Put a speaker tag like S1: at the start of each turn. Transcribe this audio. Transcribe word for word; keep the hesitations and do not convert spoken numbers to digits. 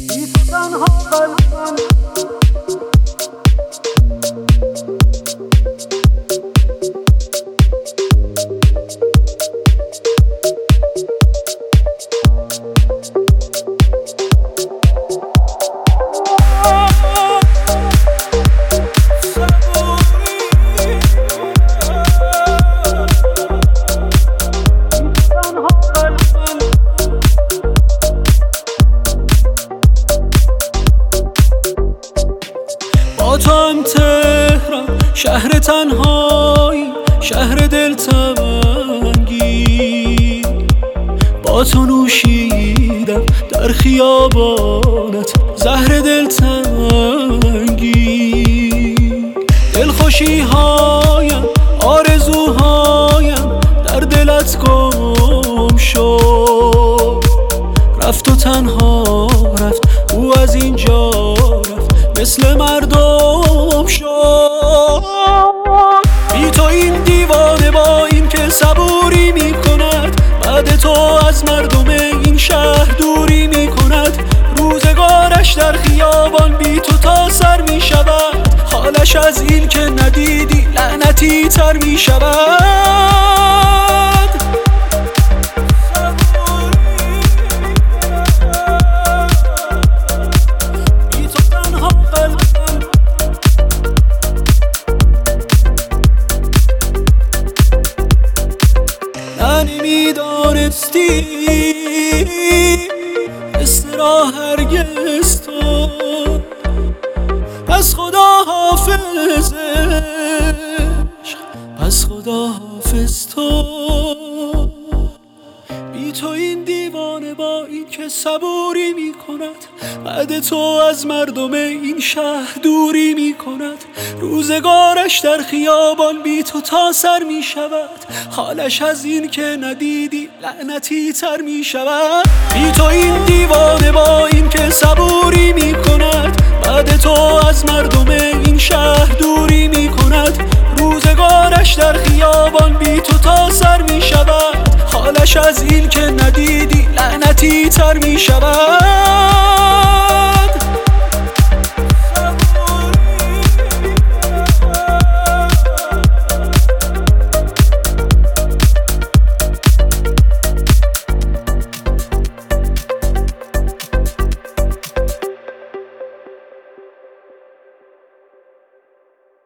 S1: بی تو تنها قلب من
S2: با تو هم تهران شهر تنهایی، شهر دلتنگی. با تو نوشیدم در خیابانت زهر دلتنگی. دلخوشی هایم آرزوهایم در دلت گم شد. رفت و تنها رفت او از اینجا رفت مثل مردم شد. بی تو این دیوانه با این که صبوری می کند، بعد تو از مردم این شهر دوری می کند. روزگارش در خیابان بی تو تا سر می شود، حالش از این که ندیدی لعنتی تر می شود. نمیدانستی مثل را هرگز تو، پس خدا حافظ عشق، پس خدا حافظ تو. بی تو این دیوانه با این که صبوری می کند، بعد تو از مردم این شهر دوری می کند. روزگارش در خیابان بی تو تا سر می شود، حالش از این که ندیدی لعنتی تر می شود. بی تو این دیوانه با این که صبوری می کند، بعد تو از مردم این شهر دوری می کند. روزگارش در خیابان بی تو تا سر می شود، حالش از این که ندیدی لعنتی تر می شود.